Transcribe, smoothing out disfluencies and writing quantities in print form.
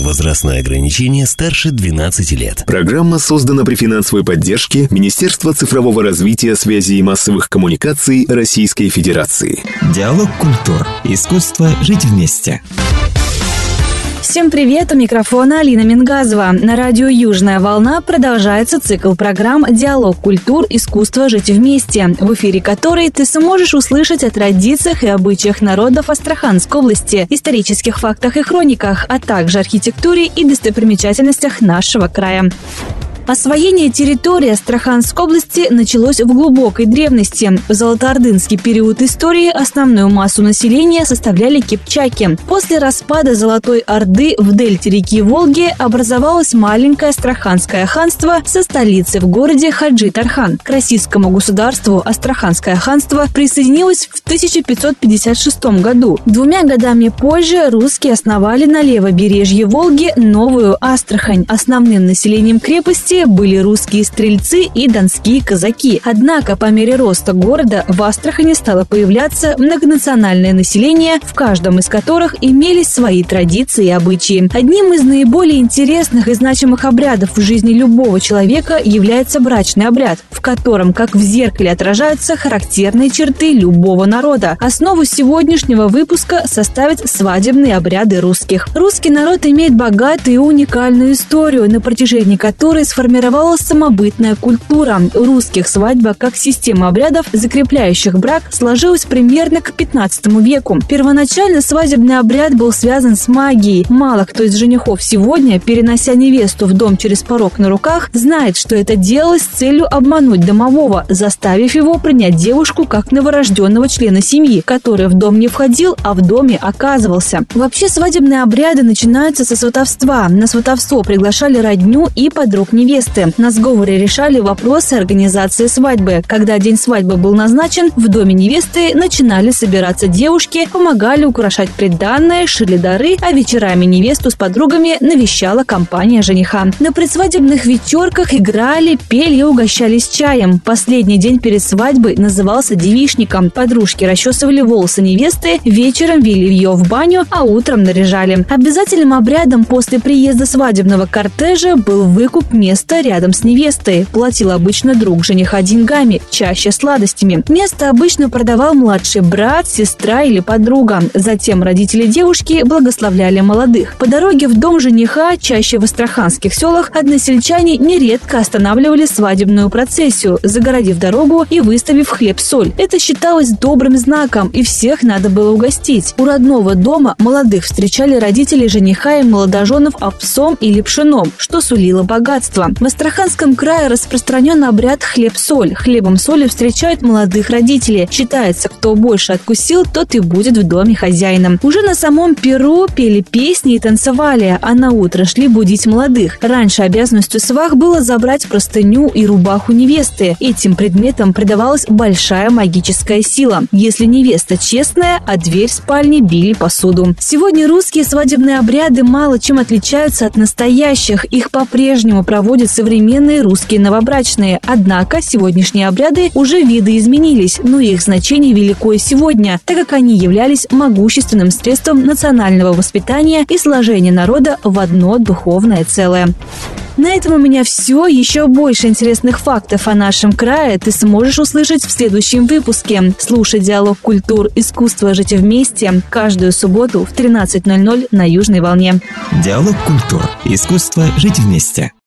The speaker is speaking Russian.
Возрастное ограничение старше 12 лет. Программа создана при финансовой поддержке Министерства цифрового развития, связи и массовых коммуникаций Российской Федерации. Диалог культур. Искусство жить вместе. Всем привет! У микрофона Алина Мингазова. На радио «Южная волна» продолжается цикл программ «Диалог культур. Искусство жить вместе», в эфире которой ты сможешь услышать о традициях и обычаях народов Астраханской области, исторических фактах и хрониках, а также архитектуре и достопримечательностях нашего края. Освоение территории Астраханской области началось в глубокой древности. В золотоордынский период истории основную массу населения составляли кипчаки. После распада Золотой Орды в дельте реки Волги образовалось маленькое Астраханское ханство со столицей в городе Хаджи-Тархан. К российскому государству Астраханское ханство присоединилось в 1556 году. 2 годами позже русские основали на левобережье Волги новую Астрахань. Основным населением крепости были русские стрельцы и донские казаки. Однако по мере роста города в Астрахани стало появляться многонациональное население, в каждом из которых имелись свои традиции и обычаи. Одним из наиболее интересных и значимых обрядов в жизни любого человека является брачный обряд, в котором, как в зеркале, отражаются характерные черты любого народа. Основу сегодняшнего выпуска составят свадебные обряды русских. Русский народ имеет богатую и уникальную историю, на протяжении которой сформировалась самобытная культура. У русских свадьба как система обрядов, закрепляющих брак, сложилась примерно к 15 веку. Первоначально свадебный обряд был связан с магией. Мало кто из женихов сегодня, перенося невесту в дом через порог на руках, знает, что это делалось с целью обмануть домового, заставив его принять девушку как новорожденного члена семьи, который в дом не входил, а в доме оказывался. Вообще свадебные обряды начинаются со сватовства. На сватовство приглашали родню и подруг невесты. На сговоре решали вопросы организации свадьбы. Когда день свадьбы был назначен, в доме невесты начинали собираться девушки, помогали украшать приданное, шили дары, а вечерами невесту с подругами навещала компания жениха. На предсвадебных вечерках играли, пели и угощались чаем. Последний день перед свадьбой назывался девичником. Подружки расчесывали волосы невесты, вечером вели ее в баню, а утром наряжали. Обязательным обрядом после приезда свадебного кортежа был выкуп места рядом с невестой. Платил обычно друг жениха деньгами, чаще сладостями. Место обычно продавал младший брат, сестра или подруга. Затем родители девушки благословляли молодых. По дороге в дом жениха, чаще в астраханских селах, односельчане нередко останавливали свадебную процессию, загородив дорогу и выставив хлеб-соль. Это считалось добрым знаком, и всех надо было угостить. У родного дома молодых встречали родители жениха и молодоженов овсом или пшеном, что сулило богатство. В Астраханском крае распространен обряд хлеб-соль. Хлебом соли встречают молодых родителей. Считается, кто больше откусил, тот и будет в доме хозяином. Уже на самом перу пели песни и танцевали, а на утро шли будить молодых. Раньше обязанностью свах было забрать простыню и рубаху невесты. Этим предметам придавалась большая магическая сила. Если невеста честная, а дверь спальни били посуду. Сегодня русские свадебные обряды мало чем отличаются от настоящих. Их по-прежнему проводят современные русские новобрачные. Однако сегодняшние обряды уже видоизменились, но их значение велико и сегодня, так как они являлись могущественным средством национального воспитания и сложения народа в одно духовное целое. На этом у меня все. Еще больше интересных фактов о нашем крае ты сможешь услышать в следующем выпуске. Слушай «Диалог культур. Искусство жить вместе» каждую субботу в 13:00 на Южной волне. Диалог культур. Искусство жить вместе.